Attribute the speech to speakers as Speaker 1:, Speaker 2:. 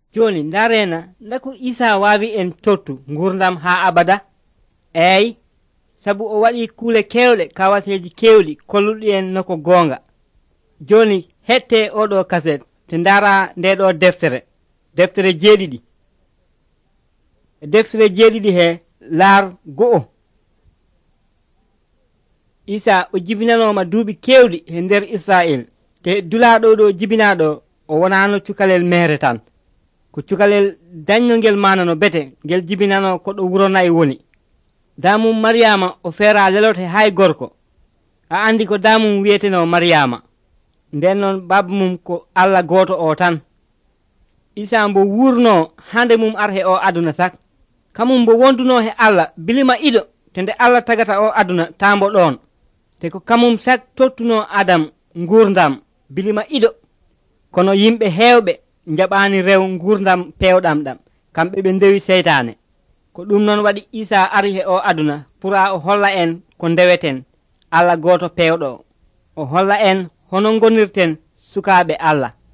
Speaker 1: joni ndarena ndaku Isa wawi en tottu gurdam ha abada. Eyi, sabu o waɗi kuule kewɗe kawateji kewɗi kolluɗi en noko gonga. Joni hette oɗo kaset te ndara ndeɗo deftere jeeɗiɗi. Deftere jeeɗiɗi he laar go'o. Isa o jibinanoma duuɓi kewɗi he nder Israel, te dulaɗo ɗo jibinaɗo o wonano cukalel mere tan, ko cukalel dañno ngel manano bete ngel jibinano ko ɗo wuro nayi woni. Damum Mariama o feera lelote hay gorko, a andi ko damum wiyeteno Mariama, nden non baba mum ko Allah goto o tan. Isa mbo wurno hande mum ar he o aduna sak, kamum mbo wonduno he Allah bilima iɗo te nde Allah tagata o aduna tambo ɗon, te ko kamum sak tottuno Adam gurdam bilima iɗo. Kono yimɓe hewɓe jaɓani rew gurdam pewɗam ɗam, kamɓe ɓe ndewi seytane. Ko ɗum noon waɗi Isa ari he o aduna pour o holla en ko ndeweten Allah goto pewɗo, o holla en hono gonirten sukaɓe Allah.